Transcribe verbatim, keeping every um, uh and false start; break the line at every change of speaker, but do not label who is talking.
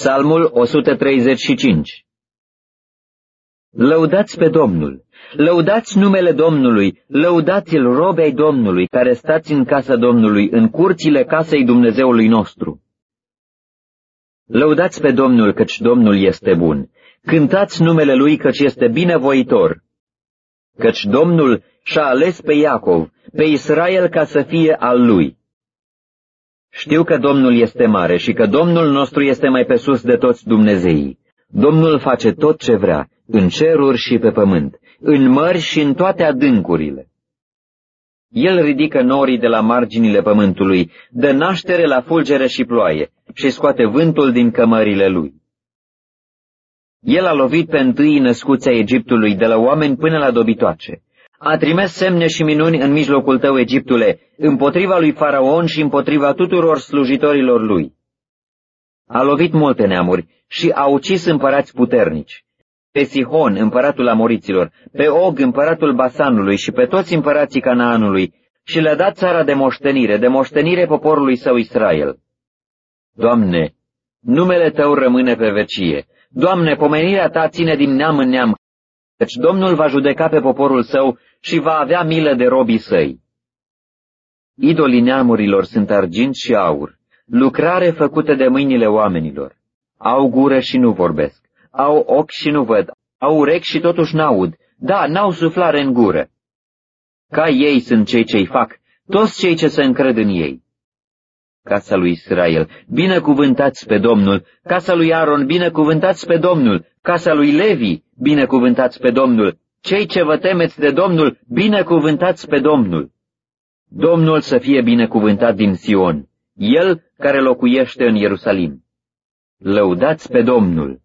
Psalmul o sută treizeci și cinci. Lăudați pe Domnul, lăudați numele Domnului, lăudați-l, robi ai Domnului, care stați în casa Domnului, în curțile casei Dumnezeului nostru. Lăudați pe Domnul, căci Domnul este bun, cântați numele Lui, căci este binevoitor, căci Domnul și-a ales pe Iacov, pe Israel, ca să fie al Lui. Știu că Domnul este mare și că Domnul nostru este mai pe sus de toți Dumnezeii. Domnul face tot ce vrea, în ceruri și pe pământ, în mări și în toate adâncurile. El ridică norii de la marginile pământului, dă naștere la fulgere și ploaie și scoate vântul din cămările lui. El a lovit pe întâi născuți ai Egiptului, de la oameni până la dobitoace. A trimis semne și minuni în mijlocul tău, Egiptule, împotriva lui Faraon și împotriva tuturor slujitorilor lui. A lovit multe neamuri și a ucis împărați puternici, pe Sihon, împăratul Amoriților, pe Og, împăratul Basanului și pe toți împărații Canaanului, și le-a dat țara de moștenire, de moștenire poporului său Israel. Doamne, numele Tău rămâne pe vecie. Doamne, pomenirea Ta ține din neam în neam, căci Domnul va judeca pe poporul Său și va avea milă de robii Săi. Idolii neamurilor sunt argint și aur, lucrare făcută de mâinile oamenilor. Au gură și nu vorbesc, au ochi și nu văd, au urechi și totuși n-aud, da, n-au suflare în gură. Ca ei sunt cei ce-i fac, toți cei ce se încred în ei. Casa lui Israel, binecuvântați pe Domnul, casa lui Aron, binecuvântați pe Domnul, casa lui Levi, binecuvântați pe Domnul, cei ce vă temeți de Domnul, binecuvântați pe Domnul. Domnul să fie binecuvântat din Sion, El care locuiește în Ierusalim. Lăudați pe Domnul!